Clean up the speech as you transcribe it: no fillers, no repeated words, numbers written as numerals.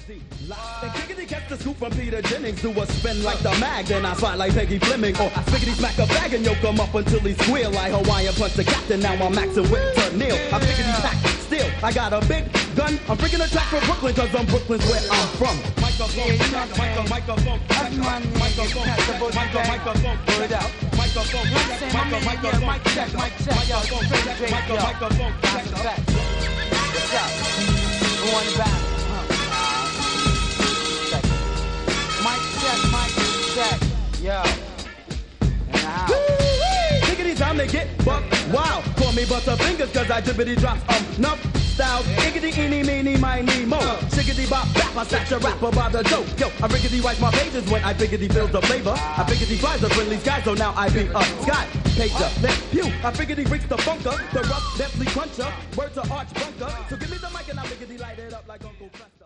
And Giggity gets the scoop from Peter Jennings. Do a spin like the mag, then I slide like Peggy Fleming. Or Spiggity smack a bag and yoke him up until he squeal. Like Hawaiian punch the captain, now I'm maxing with to Neil. I Spiggity pack still, I got a big gun. I'm freaking a track from Brooklyn, cause Brooklyn's where I'm from. Microphone, microphone, microphone, word out. Microphone, microphone, mic check, yo, straight, yo. That's a fact. What's up? Who on the back? Mic check, yo. In the house. Diggity time to get buck wow. Call me Butterfingers cause I drippity drops enough styles. Iggity eeny meeny miny mo. Shiggity bop bap, I snatch a rapper by the dope. Yo, I riggedy write my pages when I biggity build the flavor. I biggity flies the friendly skies, so now I be a sky pager. Let's pew. I biggity reach the funker, the rough, deathly cruncher. Word to arch bunker. So give me the mic and I biggity light it up like Uncle Fester.